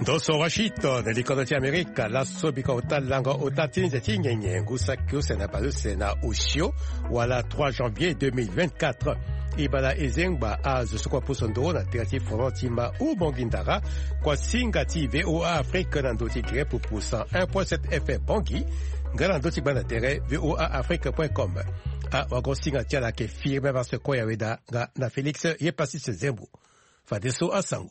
Doso Washington, l'École d'Amérique, la Sobika Otalanga Otatin, Zetingenye, Gusakyo, Senabalu, Sena Ushio, voilà 3 janvier 2024. Ibala Ezengba, Az, Sokwa Posondo, na Terati Frontima, ou Bongindara, Kwa Singati, VOA Afrique, Nandoti Gré, pour 1.7 FM Bangi, Galandoti Banatere, VOA Afrique.com. A Wagosinga Tiala, ke firme, parce que Yaweda, na Félix, Yepassis Zembu. Fadeso Asangu.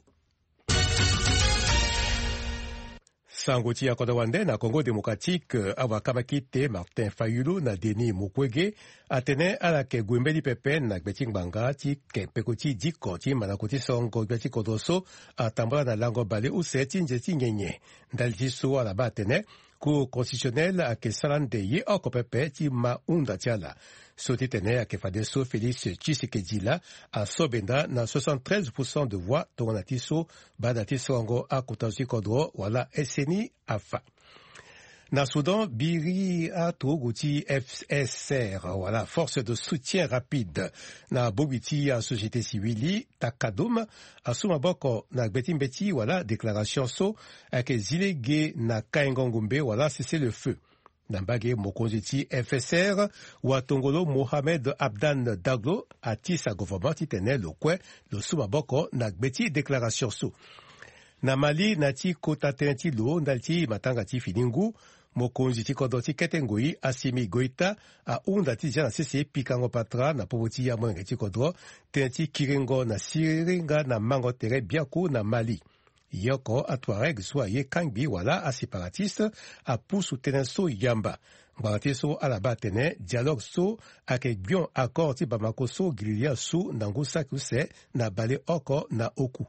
Sangoti ya Kodawande na Congo démocratique awakamaki Martin Fayulu na Denis Mukwege atene ala ke Gwembeli Pepe na Gbeting Banga ti ke pekoti diko ti manakoti songo Gbeti Kodoso atambala na lango bale useti njeti nyenye ndaliti so ala ba atene Cour constitutionnelle a ke salande ye oko pepe ti maunda tiala. Soti tene a ke fadeso Félix Tshisekedi la a sobenda na 73% de voix tonatiso badatiso ango a kutansi kodro wala SNI afa. Na Soudan, Biri a Toguti FSR, voilà, force de soutien rapide. Na Bobiti a société civile, Takadoum, a Soumaboko, na Betimbeti, voilà, déclaration so, avec Zilege, na Kaingongumbe, voilà, cessez le feu. Na Bagé Mokonjiti FSR, ou à Tongolo Mohamed Abdan Daglo, a Tissa gouvernement titene le kwe, le Soumaboko, na Beti déclaration so. Na Mali, nati kota tenti lo, nalti matangati finingu, Mokonzi ti kodoti ketengoi Assimi Goïta a undati jana sese pikango patra na poboti ya mwenga ti kodro tenti kiringo na siringa na mango tere biaku na Mali. Yoko a Tuareg soit ye kangbi wala a séparatiste a pousu tenenso yamba. Ngwate so a la batene dialogue so ake bion accord ti Bamako so grilia su na ngusa kuse na bale oko na oku.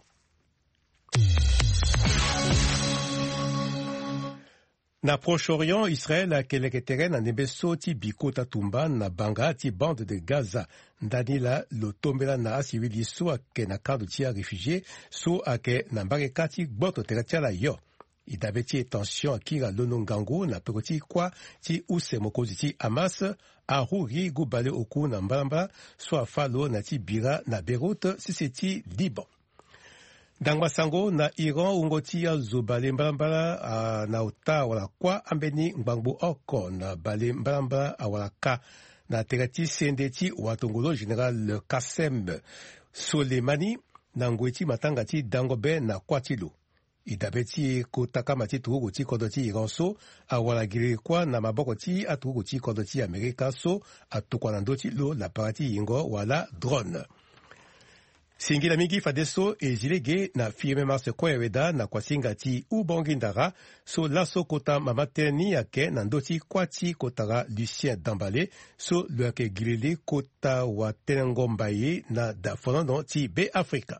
Na Proche-Orient, Israël a keleketeren na nebeso ti bikota tumba na banga ti bande de Gaza. Danila lo tombela na asivili so ake na kado ti a réfugié so ake na mbareka ti gboto tere la yo. Idabe ti tension akira lono ngangu na pekoti kwa ti use mokozi ti Hamas a ruri gubale oku na mbalamba so afalo na ti bira na Beirut sisi ti Liban. Dangwa sango na Iran ungoti ya zo bale mbalambala na uta wala kwa ambeni ngbangbo oko na bale mbalambala wala ka na terati sendeti watongolo general Qassem Soleimani na ngweti matangati dangobe na kwatilo. Idabeti kotaka mati tuguti kodoti Iran so awala gire kwa na maboko ti atuguti kodoti Amerika so atukwa na ndoti lo la parati ingo wala drone. Singila mingi fadeso e jilege na firme marse kweweda na kwa singati ubongindara so laso kota mamateni yake na ndoti kwati kotara Lucien Dambale so luake gilele kota wa tenengombaye na dafonono ti be Afrika.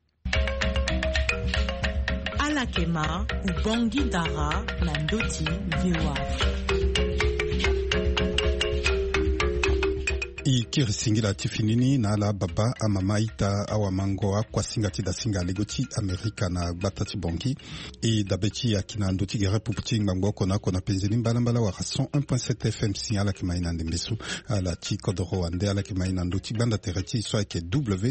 Alakema ubongindara na ndoti VOA. Ikirisingira tifinini na la baba amama ita awamango kwa singati da singa legoti Amerika na batati bongi e dabeti ya kina ndoti gere puputi ngbango kona penzeni mbala wa rason 1.7 FM signala ki maina ndembesu ala ti kodoro ande ala ki maina ndoti banda tereti so ke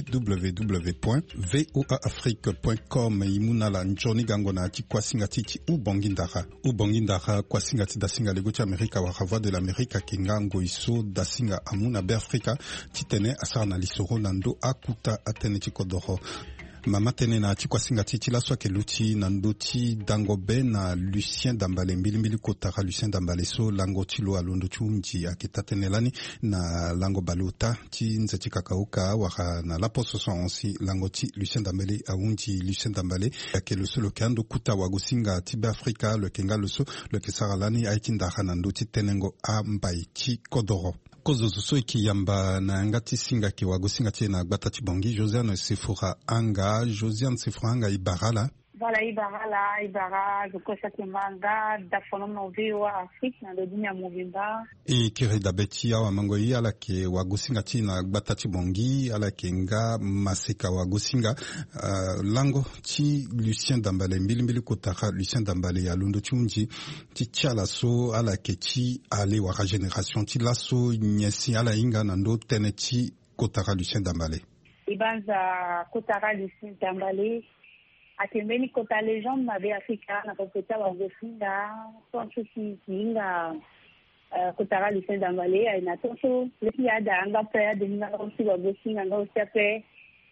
www.voaafrique.com imuna la njoni gango na ti kwa singati ti ubongindara kwa singati da singa legoti Amerika wa voix de l'Amérique kingango iso da singa amuna Afrika titene asara na lisoro nando akuta atene chikodoro mama tene na chikwa singati chila swa keluti nando ti dangobe na Lucien Dambale mbili kotara Lucien Dambale so lango chilo alondo chunji akitatene lani na lango balota ti nzeti kakauka waka na laposo sonsi lango ti Lucien Dambale aunji Lucien Dambale akelo so lokando kuta wagusinga ti Afrika le kenga loso le kesara lani aitinda nando ti tenengo ambai chi kodoro kozo so iki yamba na ngati singa ki wagusinga ti na gbatati bongi Josiane Sefora anga Ibarala. Voilà, Ibara, Zokosa Kimanga, Dafonom Viwa, Afrique, na Dodunia Movimba. E kirida beti awa mangoyi ala ke wagusinga ti na gbatati bongi, ala ke nga maseka wagusinga, lango ti Lucien Dambale, mbili kotaka Lucien Dambale ya lundo chunji, ti chala so ala ke ti ale waka generation, ti laso nyesi ala inga nando tene ti kotaka Lucien Dambale. Ibanza kotaka Lucien Dambale, atembeni kota légende mabe Afrika na kopeta wa gosinga tonso kinga kotara lycée d'Ambale aina tonso leki ada anga pe de nga aussi wa gosinga nga aussi pe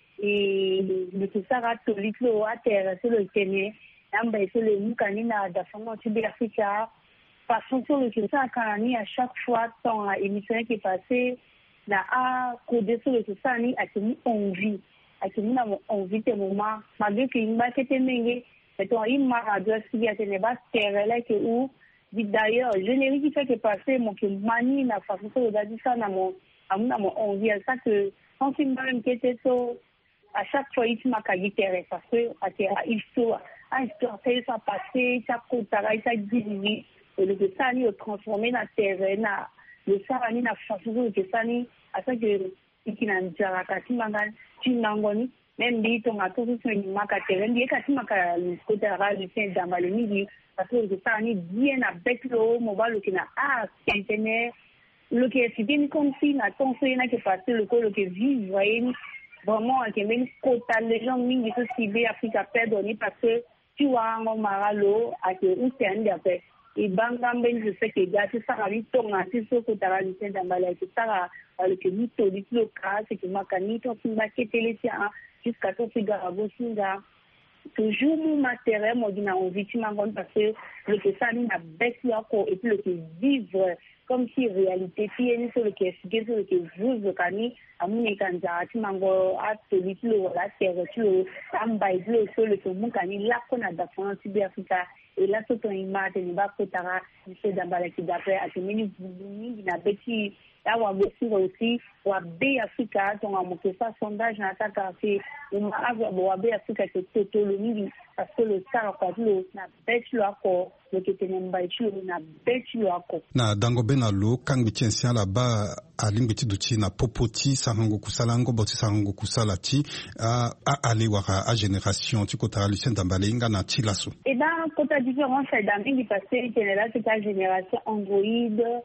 le tout ça catholique lo atera sur le Kenya namba sur le mukani na da fongo tibi Afrika façon sur le ça kanani à chaque fois ton émission qui est passée na a codé sur le ça ni atemi envie akimuna envie de moment malgré que imba kete menge mais ton imma radio si ya tene ba terela que ou d'ailleurs générique qui fait que passer mon que mani na façon de dire ça na mon amuna mon envie ça que quand il m'a même kete so à chaque fois il m'a kagitéré parce que il faut à histoire ça passer ça contara ça diviner et le ça ni transformer na terrain na le ça ni na façon de ça ni à ça que ikinanjara kati mangani chinangoni même dit on a tout sur une marque terrain dit kati maka côté arabe c'est dans le midi parce que ça ni bien avec le mobile qui na internet le qui est bien comme si na ton fait na que passer le que vivre vraiment que même côté les gens mingi se ciber Africa perdonner parce que tu vois en maralo à que où c'est un d'après et bangamben je sais que gars ça arrive ton assis sur côté arabe c'est dans ça le que nous tout le cas c'est que makanito qui m'a quitté les tiens jusqu'à tout ce gars bosinga toujours mon matériel moi dina envie tu m'en parce que le que ça n'a bec yako et puis le que vivre comme si réalité puis est sur le que c'est sur le que vous kani amuni kanja tu m'en a celui le la terre tu ambai le sur le que mon kani là qu'on a d'affaires en Africa et là c'est ton image ni ba kotara c'est dans la qui d'après à ce mini ni na beti awa aussi wa be Africa ton amoke ça sondage na taka fait on a wa be Africa que tout le mini parce que le ça quoi le na beti lo ako le que tenen ba chu na beti lo ako na dango bena lo kang bitien la ba alimbiti duti na popoti sango kusalango boti sango kusalati a aller wara a génération tu kota Lucien Dambale inga na tilaso et ben quand la différence est dans qui passé général c'est la génération Android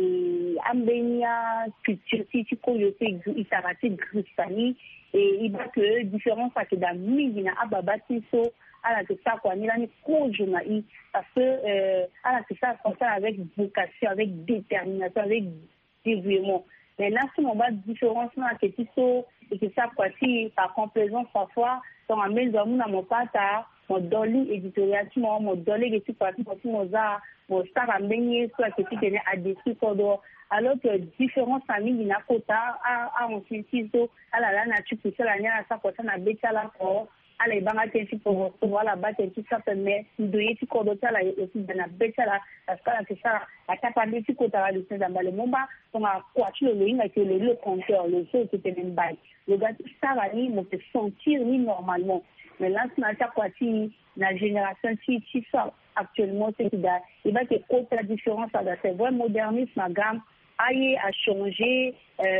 et ambenia culture si tu connais il s'arrête grissani et il va que différence à que dans mingina ababati so à la que ça quoi ni la ni kojuna i parce que à la que ça avec vocation avec détermination avec dévouement mais là ce moment différence là que tu so et que ça quoi si par complaisance parfois ton amène dans mon pata mon dolly éditorial tu mon dolly que tu parti pour mon za mon star amène soit que tu tenais à dessus alors que différence famille n'a kota à on sentiso à la nature pour ça la nia ça quoi ça na beta la pour aller banga tenti pour voilà battre tout ça mais doyer tu kodota là aussi dans la beta là parce que ça la capacité tu kota le Dambale momba on a quoi tu le ligne que le compteur le jeu qui était même bail le gars ça va ni me sentir ni normalement mais là c'est na quoi si la génération qui ça actuellement c'est qu'il il va que autre différence là c'est vrai modernisme ma gamme aille à changer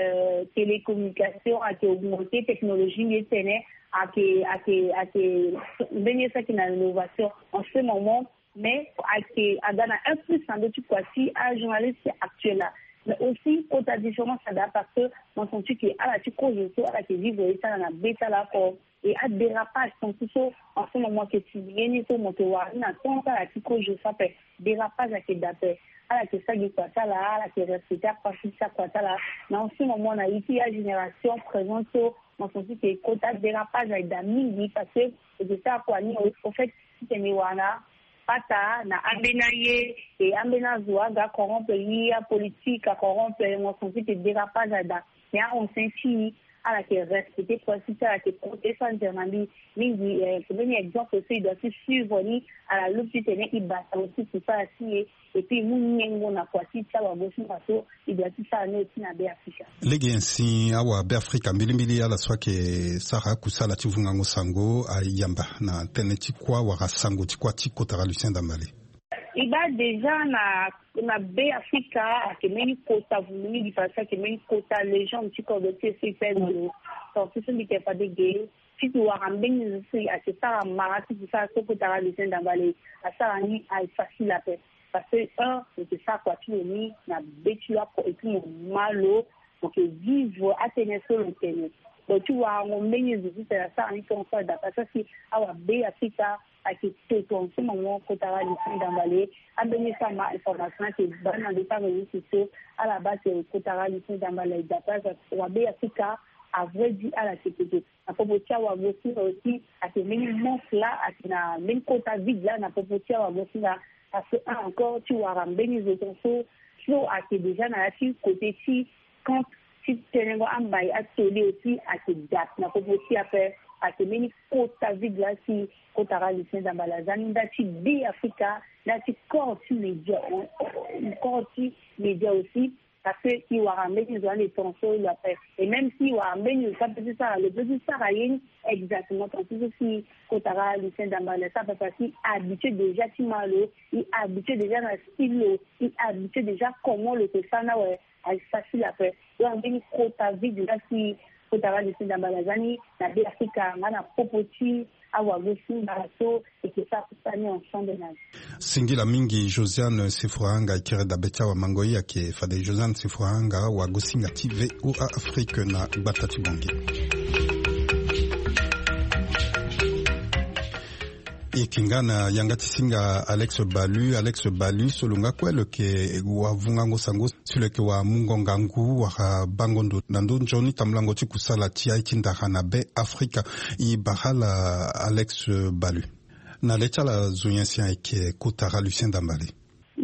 télécommunication à augmenter technologie mais c'est à venir ça qui n'a l'innovation en ce moment mais à donner un plus en d'autres quoi si à journaliste actuel là mais aussi autre différence ça parce que mon senti qui à la tu cause à la qui vivre ça dans la bêta là pour et à dérapage donc tout ça en ce moment que tu viens sur mon toit na ton ça la tu cause ça fait dérapage à qui d'après à la que ça qui quoi ça là à la qui respecte pas ça quoi ça là mais en ce moment on a ici la génération présente mon senti que contact dérapage avec d'amis parce que c'est ça quoi ni au fait c'est miwana pata na ambenaye et ambena zoaga corrompre la politique à corrompre mon senti que dérapage là il y a on senti à la qui respecter processus à la qui protéger intermandi mingi c'est un exemple aussi il doit suivre ni à la loupe tu tenais il bat aussi tout ça aussi et puis nous n'engo na quoi si ça va bosser parce que il doit tout ça ne na be Africa legensi awa be Africa mbili ala soit que sara kusala tivunga ngosango ayamba na teneti kwa wa sango tikwa tikotara Lucien Dambale il va déjà na be Africa que meni kota vumuni di passa que meni kota les gens qui connaissent ces faits donc ce n'est pas des gays si tu as un ben c'est à ça marati ça ce que tu Lucien Dambale à ça ni à facile à faire parce que c'est ça quoi tu es na betu là et puis malo pour que vivre à tenir sur le terrain tu vois on menye zizi ça en ton fois d'après ça si awa be Africa a qui te ton ce moment kotara Lucien Dambale a donné ça ma information que dans les réseaux sociaux à la base kotara Lucien Dambale d'après ça be Africa a vrai dit à la CPG à propos de aussi à ce minimum là à na même quota vide là na propos de là parce que encore tu vois ramener les autres so à que déjà na ci côté ci quand si tenengo ambai atoli aussi à que date na propos après à ce minimum quota vide là si kotara Lucien Dambale zani dati bi Africa dati corti média aussi parce qu'il va ramener les tensions la paix. Et même s'il va ramener le petit Saharayen, exactement, parce que si Kotara Lucien Dambale, ça peut passer, habitué déjà Timalo, il habitué déjà dans le style, il habitué déjà comment le Tessana est facile à faire. Il va ramener Kota vide là si Kotara Lucien Dambale, Zani, la Africa, on a proposé et que ça peut en champ de nage. Singila mingi Josiane Sifuanga ikere da becha wa mangoi yake fade Josiane Sifuanga wa gosinga TV ou Afrique na batati bongi. Ikingana yangati singa Alex Balu solunga kwelo ke wa vungango sango sule ke wa mungongangu wa bangondo nando njoni tamlango tikusala tia ikindahana be Afrika I bahala Alex Balu na lecha la zuyensia ike kotara Lucien Dambale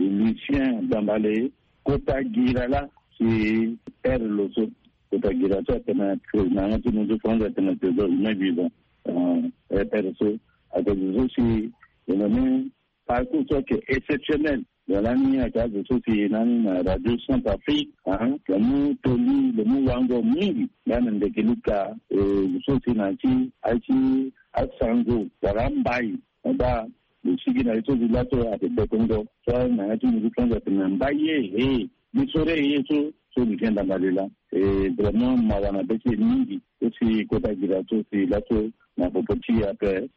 kota girala ki perd loso kota girala tena na tu nous prendre tena tezo imagiba perso avec aussi le parcours qui est exceptionnel dans l'année à cause de ce qui est dans la radio Centrafrique le mot toli le mot wango mingi dans le keluka ce qui nati aiti asango warambai ba le sigi na ito dilato à de Congo ça na tu nous prendre tena mbaye ni sore yeso so Lucien Dambale là et vraiment mawana beti mingi aussi kota girato si lato na popoti après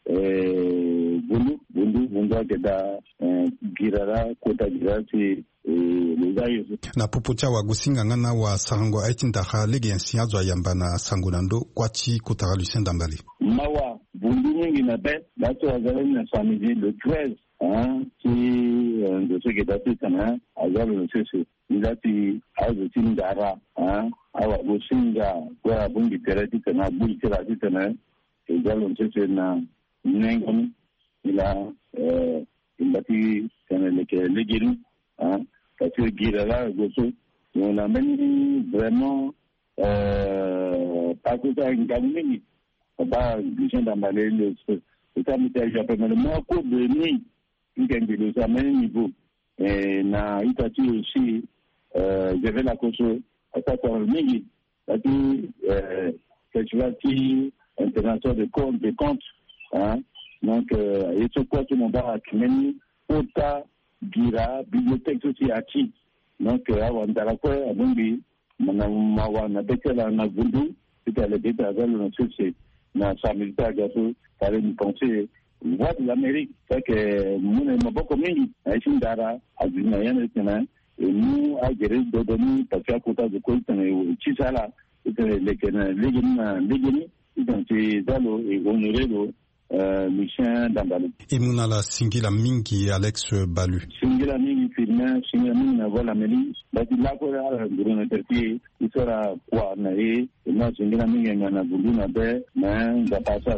bundu da girara kota girati lezayo na popoti wa gusinga ngana wa sango aitinda ha lege yansiazo yamba na sango nando kwati kota Lucien Dambale mawa bundu mingi na be lato azali na samedi le 13 qui de ce qui est passé kana azali le cese ilati azutin dara awa gusinga kwa bungi terati kana bungi terati kana égale c'est na nengon ila ilati kana le giru parce que girala goso on amène vraiment pas que ça une gamine pas Lucien Dambale le ça me fait j'appelle le moins court de nuit qui gagne de ça niveau et na itati aussi j'avais la coso à ça pour le mini parce que festival qui international de compte donc et ce quoi tout le monde a créé Ota Gira bibliothèque aussi à qui donc avant d'aller quoi à Bumbi na betela na Bundu c'était le détail dans c'est na samilita gato par une pensée voix de l'Amérique c'est que nous n'aimons pas comme il ici dara à Guinée et nous à gérer de donner parce qu'à côté de quoi il chisala c'était les donc dalo et honoré Lucien Dambale imuna la singila mingi Alex Balu singila mingi filme singila mingi na vola meli bati la ko ala nguruna terpi isora kwa na na singila mingi na buluna be na ngapasa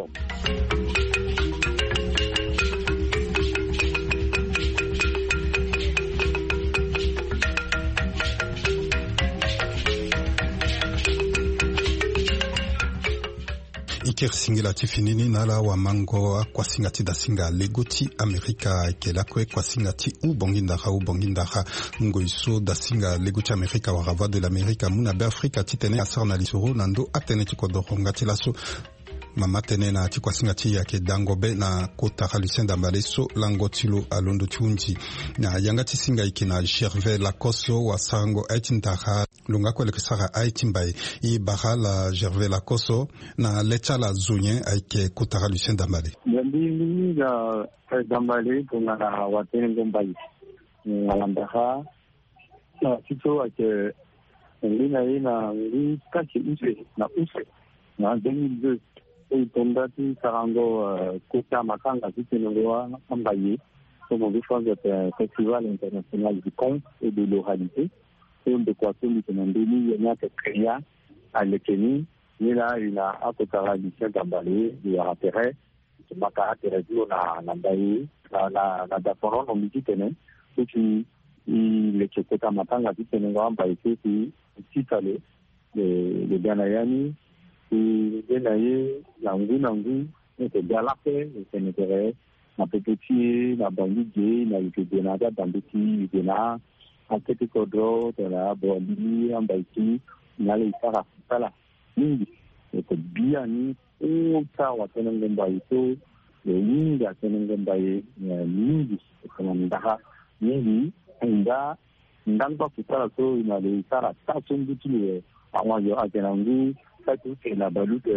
Iker singila tifinini nala wa mango kwa singati da singa legoti Amerika kela kwe kwa singati u bongindaha ngo iso da singa legoti Amerika wa rava de l'Amérique muna be Afrika titene asarna lisoro nando atene tikodoronga tilaso mama tene na tikwa singati yake dangobe na kota Lucien Dambale so langotilo alondo chunji na yangati singa ikina Gervais Lakoso wa sango aitindaha lunga kwele kisara aitimbai I bahala Gervais Lakoso na lecha la zunye aike kota Lucien Dambale yambili ya Dambale kuna watene ngombai ngalambaha na tito ake ngina ina ngi kachi use En 2002, il tomba tout Sarango Kota Makanga Titenengoa Ambaye, comme on veut faire le festival international du conte et de l'oralité. Et on de quoi tout le monde il y a que créa à l'Ekeni, mais là il a à Kotara Lucien Gambale, il y a intérêt, c'est ma caractérisation na Ambaye, na Daforon on dit que et puis il est Kota Makanga Titenengoa Ambaye qui allé le Ganayani. Benaye nangu ete galake senetere na pepeti na bandige na ikebena dambeti ibena akete kodro tela boli ambaiki na le sara sala mingi ete biani uta watenengomba ito le mingi atenengomba mingi kama ndaha mingi inda ndamba kusala so ina le sara tatsumbu tule awayo atenangu satu na baluke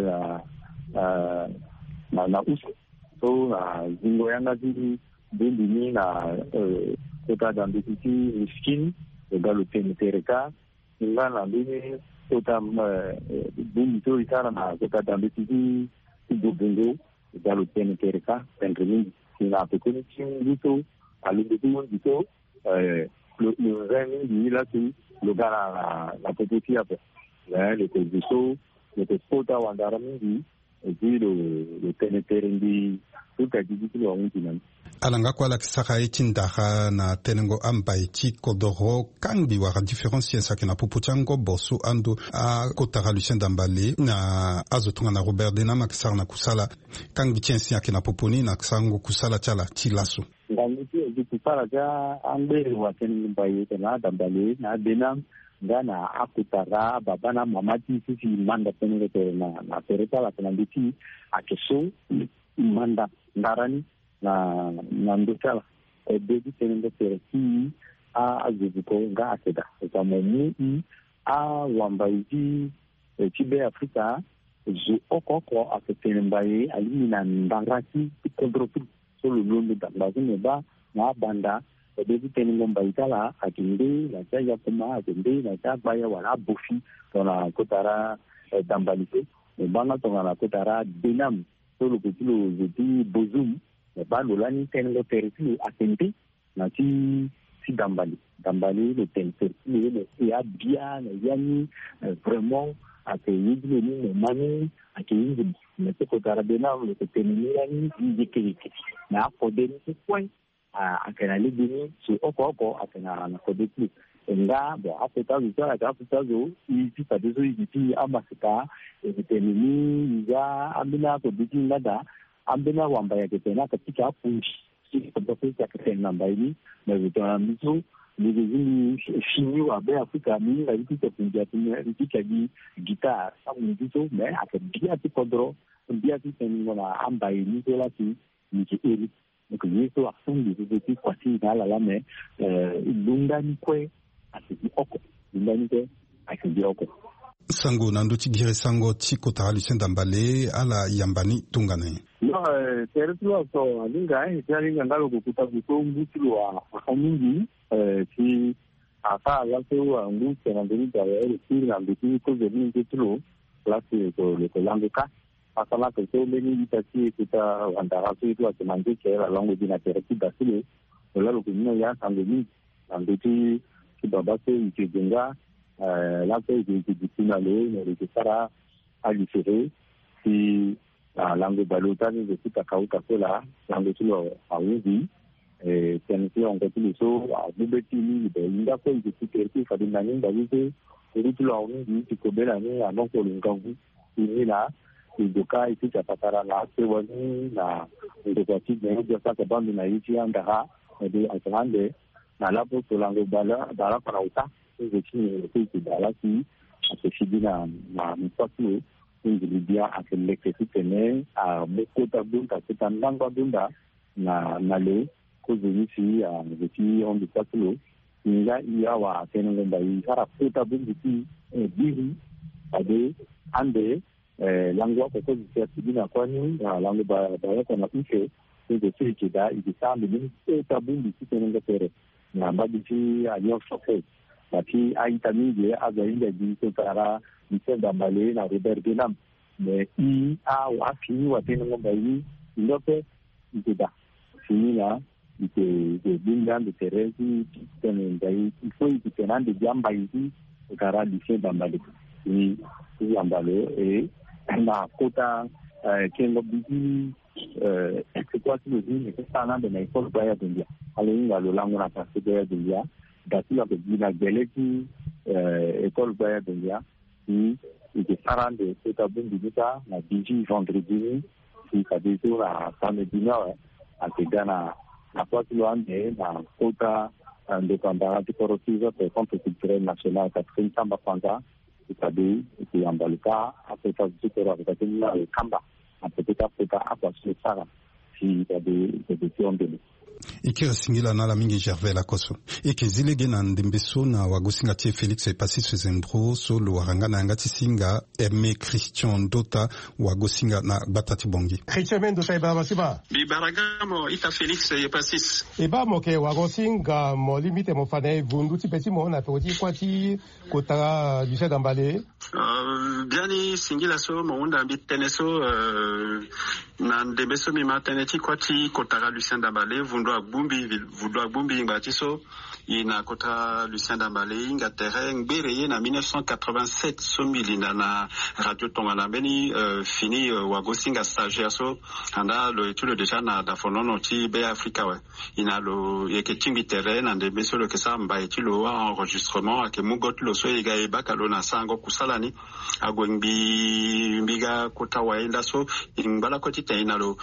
na uso so na zingo yanga zili bindini na kota dambiti miskin galo tereka ngana bini kota bindi to itara na kota dambiti bongo galo tereka pendrini na pekoni chingito alubitu dito le remi ni la tu le gara la petite hapo le tebiso le kota wandara mingi le teneterendi tuka jijikilo wangunan alanga kwala kisaka etindaha na tenengo ambai chikodoro kandi wara différencier sakena pupuchango bosu ando a kotara Lucien Dambale na azotunga na Robert Denama kisara na kusala kangi chensi akena poponi na kisango kusala chala chilasu ngamiti kusala ja ambe wa tenengo ambai na Dambale na Denam ngana akutara babana mamati sisi manda tenengo na pereta la tenambiti akeso manda ndarani na ndokala ebebi tenengo tereki azuko nga akeda kama mu wambaiji chibe Afrika zo okoko aketenembaye alimina ndangati kontropi solo londo dambazi ba na banda ebebi tenengo mbaitala akinde la jaya kuma akinde la jabaya wala bofi tona kotara dambalite banga tona na kotara Denam solo kutilo zeti bozum balo lani tenengo tereki akende na si Dambale le tereki le ya bien yani vraiment accueilli le mani accueilli mais ce que Denam le tenengo yani dikeki na podeni point akena ligini su oko akena na kodeki nga bo apeta vizara ka apeta zo iti padezo iti amasika tenengo ya amina kodeki ngada ambena wamba ya ketena katika punji si kutofika ketena mbaini na vitona mizo nizini fini wa be Afrika mingi alipita punja tena alipita gitar samu mizo me akabia tikodro mbia tena na ambaini tola si nikieli nikuyeso afungi ziti kwa si na la me lundani kwe asiki oko lundani kwe akidi oko sango nando tigire sango chikotara Lucien Dambale ala yambani tungane no tertulo so alinga jaringa ngalo kukuta kutombu tulwa amingi si aka lato ngu tenandini dawe si na biti ko zeni tulo lati to le languka akala ko to meni itati kita wandara tu itu atemande kera langu dina tereki basile wala lo kunyo ya sangeni ambiti kibabase ikijenga la paix du finale le sara a différé si la langue balotane de tout akauka kola langue tulo awuzi tenisi on continue so bubeti ni de inda ko ikiterki kadina ni ndawise tulo awuzi tikobela ni anoko lungangu ni la idoka ikita patara na sewani na ndokati ndio sasa bambi na ichi andaha de atrande na lapo to langue bala para uta zeki zeki dalasi akishidina na mpatu ingilibia akeleke tene a mekota bunda kitandanga bunda na le kuzunisi a zeki on de patulo inga iya wa tenengo mbai sara pota bundi bihi ade ande langwa ko zeki kwani langu ba kwa na uche ndio zeki da ikisambi ni pota bundi tenengo tere na mbadisi alio sofe bati aitami je azainda ji kotara Lucien Dambale na Robert Denam mais fini wa tena ngomba hii ndope ikuda fini là de bingan de terezi tena ndai ifo ikitena de jamba hizi kara lycée d'Ambale ni Ambale et na kota kengo bibi c'est quoi tu le dis c'est ça là de l'école Baya Dindia alors le langue na passé Baya Dindia dati la bila geleki école Baya Dindia qui était parent de cette abondita na biji vendredi qui avait tout la samedi là à Tegana la porte loande na kota indépendant de corruption de centre culturel national 4e Kamba Kwanza c'est-à-dire que Ambalika a fait ça du terrain avec le Kamba a peut-être à quoi se faire si des de ikira singila na la mingi Gervais la koso ikizilege na ndembeso na wagosinga tie Felix Epasisi Zembro so lo waranga na ngati singa Aimé Christian Dota wagosinga na batati bongi Christian Dota ba masiba bibaragamo ita Felix Epasisi eba moke wagosinga mo limite mo fane vundu ti peti mo na poti kwati kota lycée d'Ambale biani singila so mo unda mbiteneso na ndembeso mi mateneti kwati kota lycée d'Ambale vundu Bumbi Ngatiso ina kota Lucien Dambale inga terrain bereye na 1987 somili na radio Tongala beni fini wagosinga stagiaire so anda lo étude déjà na da fonono ti be Africa we ina lo yeke timbi terrain na de beso lo kesa mba etilo enregistrement ake mugot lo so iga e bakalo na sango kusalani agwengbi mbiga kota waenda so imbala koti ina lo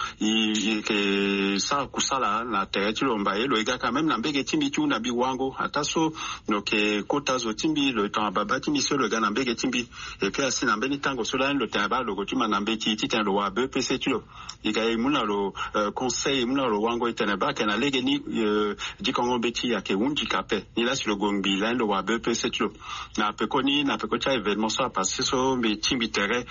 ke sa kusala na terrain lomba elo ega quand même na mbege timbi tu na biwango ataso noke kota zo timbi le temps baba timbi so le gana mbege timbi et puis asi na mbeni tango so la le taba lo gotima na mbeki titan lo wa BPC tu lo ega imuna lo conseil imuna lo wango iteneba kana lege ni dikongo beti ya ke unji kape ni la sur le gongbi la lo wa BPC tu lo na pekoni na pekocha événement so passé so mbi timbi terrain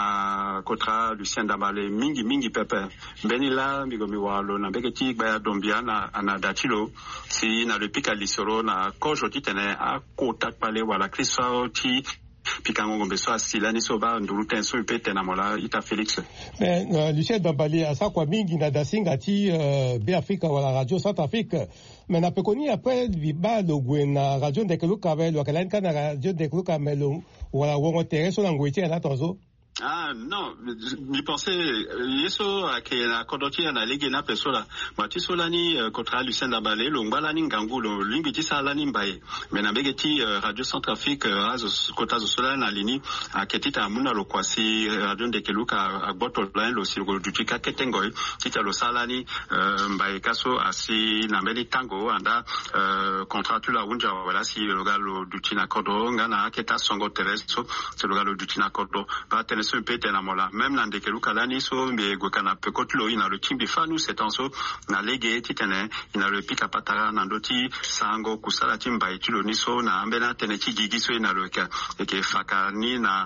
na kotra Lucien Dambale mingi pepe mbeni la migomi wa lo na mbege ti ba dombia na datilo si na le pika lisoro na kojo titene a kota pale wala krisa ti pikango ngombe so asila ni so ba nduru tenso ipete na mola ita Felix mais Lucien Dambale asa kwa mingi na dasinga ti be Africa wala radio Centrafrique mais na pekoni après biba lo gwena radio Ndekeluka be lo kala na radio Ndekeluka melo wala wongo tereso na ngweti na tonzo. Ah non, mi pensais yeso ke na kodoti na lege na pesola matisola ni kontra Lucien Dambale longbala ni ngangulo limbiti sala ni mbaye mena begeti radio Centrafrique azo kota zo sola na lini aketita amuna lo kwasi radio Ndekeluka agboto plan lo silgo dutika ketengoy tita lo sala ni mbaye kaso asi na mbeli tango anda contratu la unja wala si logalo dutina kodo ngana keta songo tereso se logalo dutina kodo ba so pete na mola même na Ndekeluka lani so mbe gokana pekotlo ina le timbi fanu setanso na lege titene ina le pika patara na ndoti sango kusala timba etilo niso na ambena tenechi gigiso ina le ka eke fakani na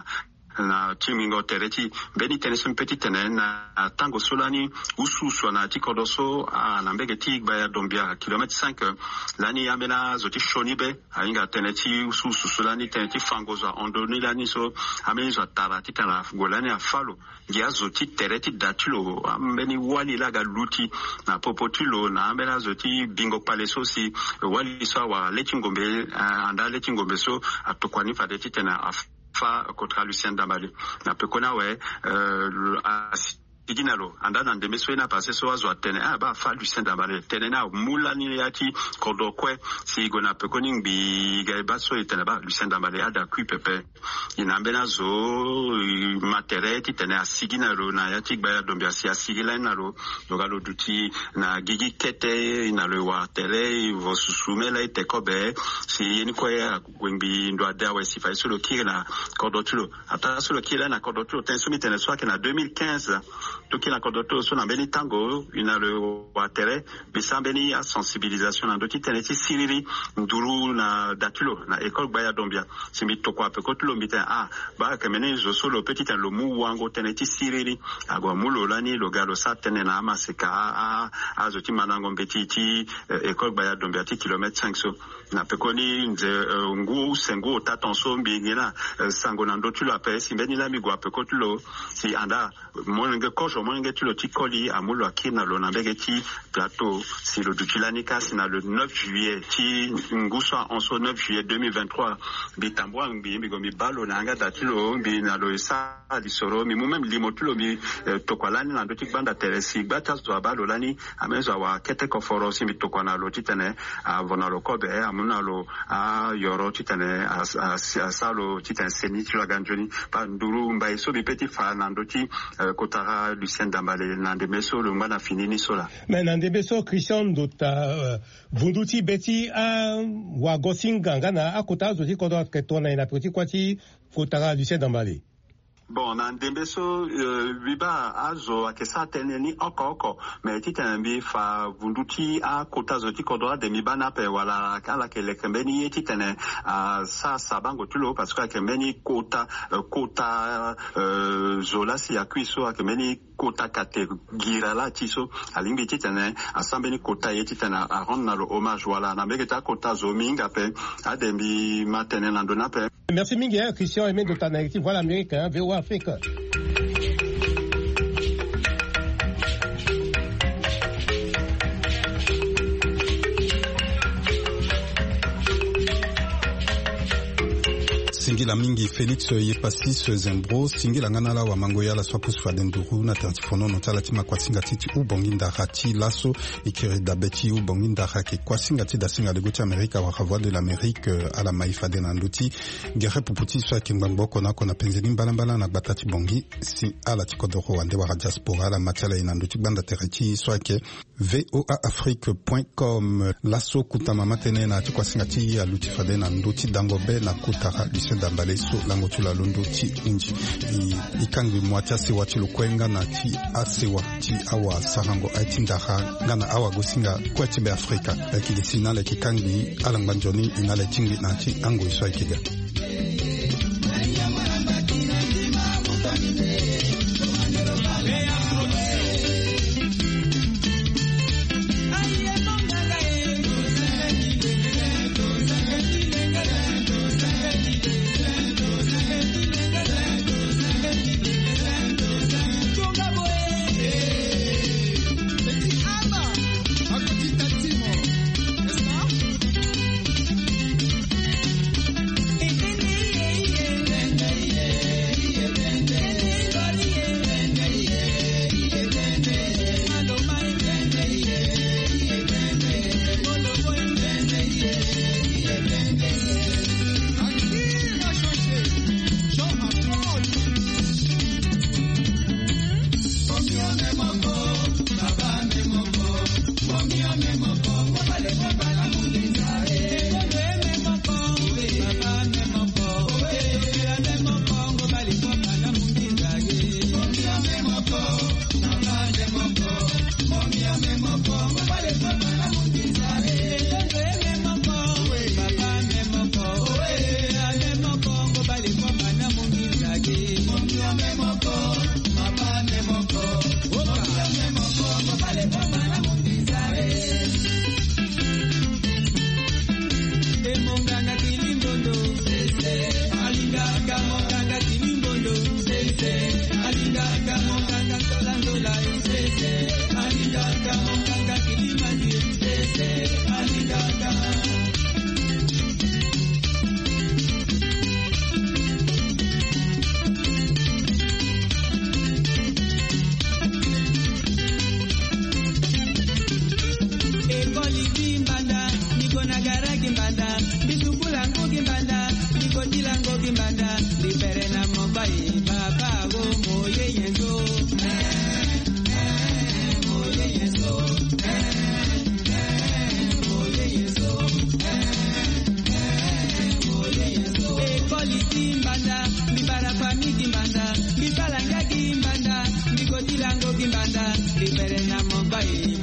timingo tereti beni tenesim petit tenen na tango solani usu na tikodoso na mbege tig baya dombia kilomètre 5 lani amena zoti shonibe ainga teneti usu solani teneti fangoza ondoni lani so ameni zo tarati tana golani afalo ya zoti tereti datulo ambeni wali laga luti na popotilo na amena zoti bingo paleso si wali so wa letingombe anda letingombe so atokwani fadeti tena fa kontra Lucien Dambale na pekona we iginalo anda na ndemeso ina passé so azo atene ba fa Lucien Dambale tene na mulani yati kodokwe si gona pekoni bi gaiba so itene ba Lucien Dambale ada ku pepe ina mbena zo matereti tene asiginalo na yati gba dombia si asigila na lo logalo duti na gigi kete ina lo wa tele vo susumela itekobe si yeni ko ya gwembi ndo ada we si fa so lo kira na kodotulo ata so lo kira na kodotulo tenso mitene so na 2015 toki na kodoto so na beni tango ina le watere bisa beni a sensibilisation na doti teneti siriri nduru na datulo na école baya dombia simi to kwa pe kotulo mita ba kemene zo solo petit en lo mu wango teneti siriri agwa mulo lani lo galo sa tenena maseka a zoti manango mbetiti école baya dombia ti kilomètre 5 so na pekoni nze ngu sengo tatonso mbingena sango na ndotulo ape simbeni la migwa pe kotulo si anda monenge kojo monenge tulo tikoli amulo akina lo na begeti plateau si le dutilanika si na le 9 juillet ti nguswa onso 9 juillet 2023 bitambwa mbi gomi balo na anga datulo mbi na lo sa disoro mi mumem limotulo mi tokwalani na ndoti banda teresi bata zo balo lani amezo wa kete koforo si mitokwana lo titene avona lo kobe amuna lo yoro titene asalo titene seni tula ganjoni pa nduru mba so bi petit fa na ndoti kotara Lucien Dambale na ndemeso lo ngana finini sola mais na ndemeso Christian Dota vunduti beti wa gosinga ngana akota zo ti kodo ketona ina petit kwati kotara Lucien Dambale. Bon, na ndembeso biba azo akesa teneni oko me titembi fa vunduti a kota zoti kodwa de mibana pe wala kala kele kembeni yeti tene sa sabango tulo parce que kembeni kota zola si akwiso kembeni kota kate girala tiso alimbi titene asambeni kota yeti tene a rendre le hommage wala na megeta kota zominga pe adembi matene landona pe. Merci Miguel, Christian Aimé de Tanakiti, voilà américain, VOA Afrique. Singila mingi Félix Yepasis Zembro singila ngana wa mangoya la swapus fadenduru na tantifono notala tima kwa singati u bonginda hati laso ikere dabeti u bonginda haki kwa singati da singa de goti Amerika wa Voix de l'Amérique à la maifa de nanduti gere puputi swa kingbamboko na kona penzeni mbala na batati bongi si ala tikodoro wande wa diaspora la matala inanduti banda tereti swa ke voaafrique.com laso kutama matene na tikwa singati ya lutifade na nduti dangobe na kutara Dambale so lango tula londo ti unji ikangi mwachasi wati lukwenga na ti asewa ti awa sarango aitindaha ngana awa gosinga kwa tibe Afrika lakini nale kikangi alangbanjoni inale tingi na ti ango iswa ikiga Mbanda, mbara kwa migi mbanda, mbala ngagi mbanda, mbiko dilango Hey.